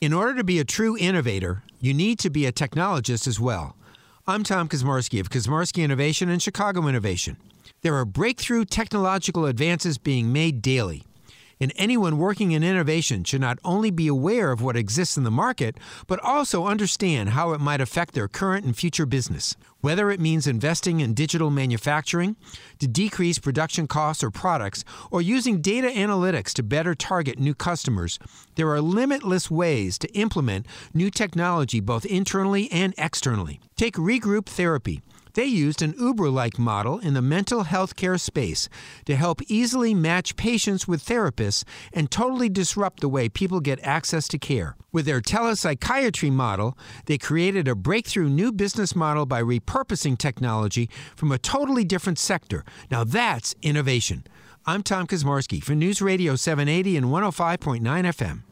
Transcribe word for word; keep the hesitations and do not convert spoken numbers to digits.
In order to be a true innovator, you need to be a technologist as well. I'm Tom Kazmarski of Kazmarski Innovation and Chicago Innovation. There are breakthrough technological advances being made daily. And anyone working in innovation should not only be aware of what exists in the market, but also understand how it might affect their current and future business. Whether it means investing in digital manufacturing to decrease production costs or products, or using data analytics to better target new customers, there are limitless ways to implement new technology both internally and externally. Take Regroup Therapy. They used an Uber-like model in the mental health care space to help easily match patients with therapists and totally disrupt the way people get access to care. With their telepsychiatry model, they created a breakthrough new business model by repurposing technology from a totally different sector. Now that's innovation. I'm Tom Kazmarski for News Radio seven eighty and one oh five point nine F M.